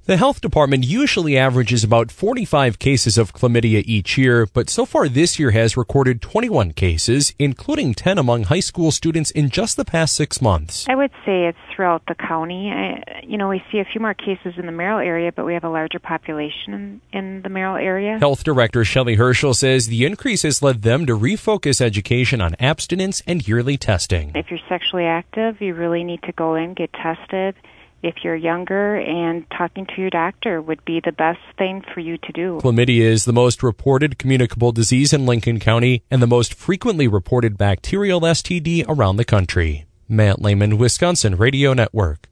The health department usually averages about 45 cases of chlamydia each year, but so far this year has recorded 21 cases, including 10 among high school students in just the past 6 months. I would say it's throughout the county. We see a few more cases in the Merrill area, but we have a larger population in the Merrill area. Health Director Shelley Herschel says the increase has led them to refocus education on abstinence and yearly testing. If you're sexually active, you really need to go in, get tested. If you're younger, and talking to your doctor would be the best thing for you to do. Chlamydia is the most reported communicable disease in Lincoln County and the most frequently reported bacterial STD around the country. Matt Lehman, Wisconsin Radio Network.